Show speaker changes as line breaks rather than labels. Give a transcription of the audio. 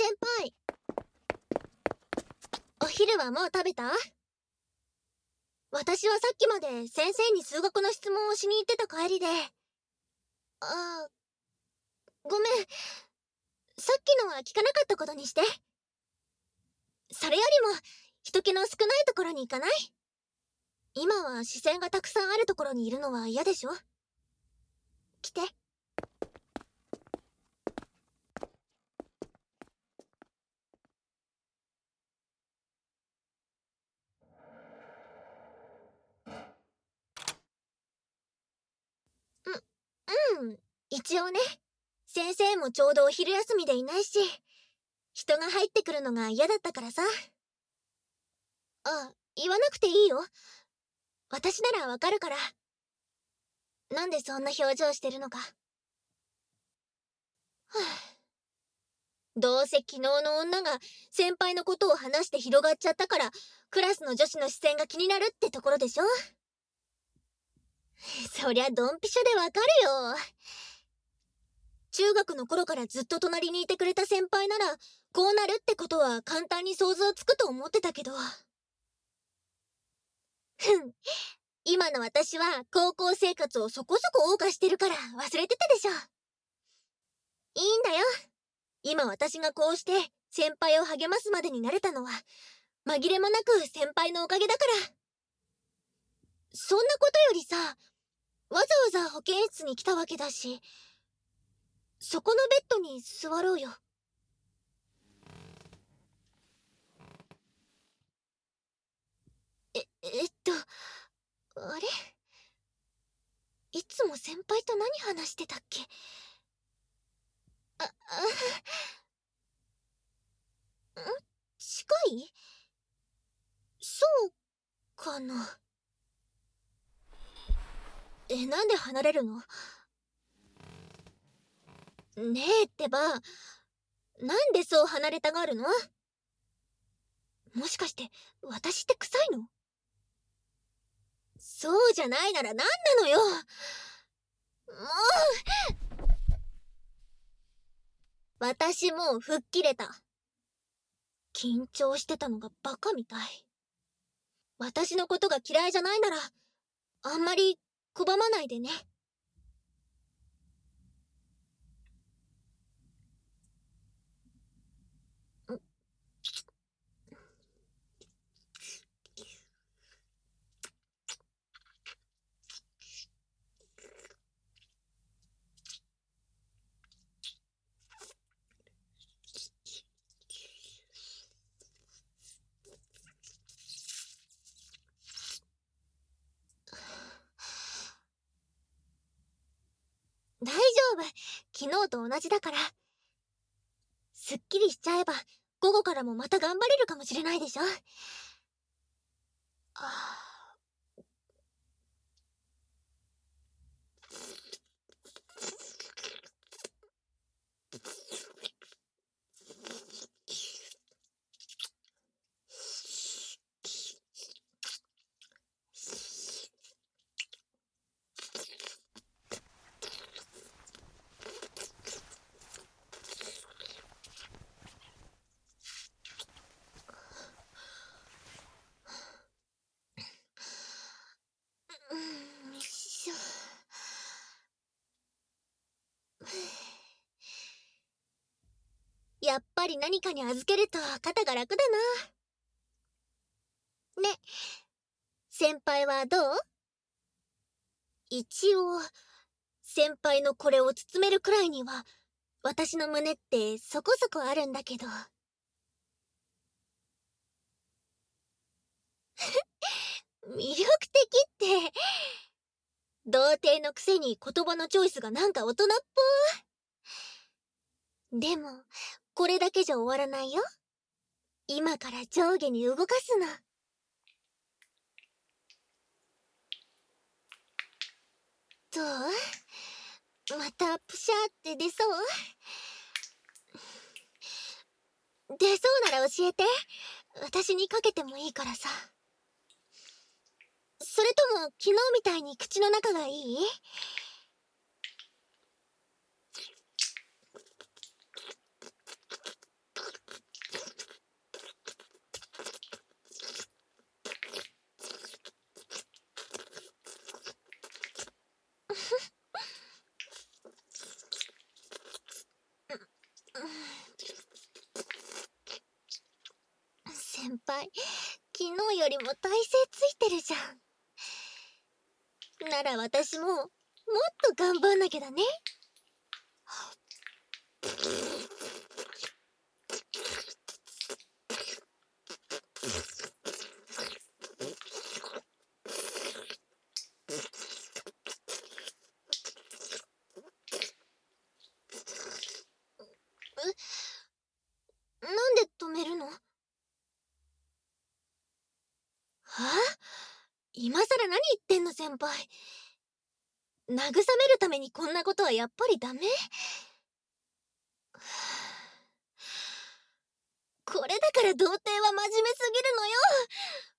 先輩、お昼はもう食べた？私はさっきまで先生に数学の質問をしに行ってた帰りで。ごめん。さっきのは聞かなかったことにして。それよりも、人気の少ないところに行かない？今は視線がたくさんあるところにいるのは嫌でしょ？来て。一応ね。先生もちょうどお昼休みでいないし、人が入ってくるのが嫌だったからさ。言わなくていいよ。私ならわかるから。なんでそんな表情してるのか。どうせ昨日の女が先輩のことを話して広がっちゃったから、クラスの女子の視線が気になるってところでしょ？そりゃドンピシャでわかるよ。中学の頃からずっと隣にいてくれた先輩なら、こうなるってことは簡単に想像つくと思ってたけど。今の私は高校生活をそこそこ謳歌してるから忘れてたでしょ。いいんだよ。今私がこうして先輩を励ますまでになれたのは、紛れもなく先輩のおかげだから。そんなことよりさ、わざわざ保健室に来たわけだし、そこのベッドに座ろうよ。あれ？いつも先輩と何話してたっけ？近い？そうかな。なんで離れるの？ねえってば、なんでそう離れたがるの？もしかして、私って臭いの？そうじゃないなら何なのよ。もう、私もう吹っ切れた。緊張してたのがバカみたい。私のことが嫌いじゃないなら、あんまり拒まないでね。大丈夫。昨日と同じだから。すっきりしちゃえば、午後からもまた頑張れるかもしれないでしょ。よいしょ。やっぱり何かに預けると肩が楽だな。ね、先輩はどう？一応、先輩のこれを包めるくらいには、私の胸ってそこそこあるんだけど。魅力的って、童貞のくせに言葉のチョイスがなんか大人っぽ。でも、これだけじゃ終わらないよ。今から上下に動かすの。どう？またプシャーって出そう？出そうなら教えて。私にかけてもいいからさ。それとも昨日みたいに口の中がいい？ 輩、昨日よりも体勢ついてるじゃん。なら私も、もっと頑張んなきゃだね。なんで止めるの？はあ？今さら何言ってんの先輩。慰めるためにこんなことはやっぱりダメ？これだから童貞は真面目すぎるのよ。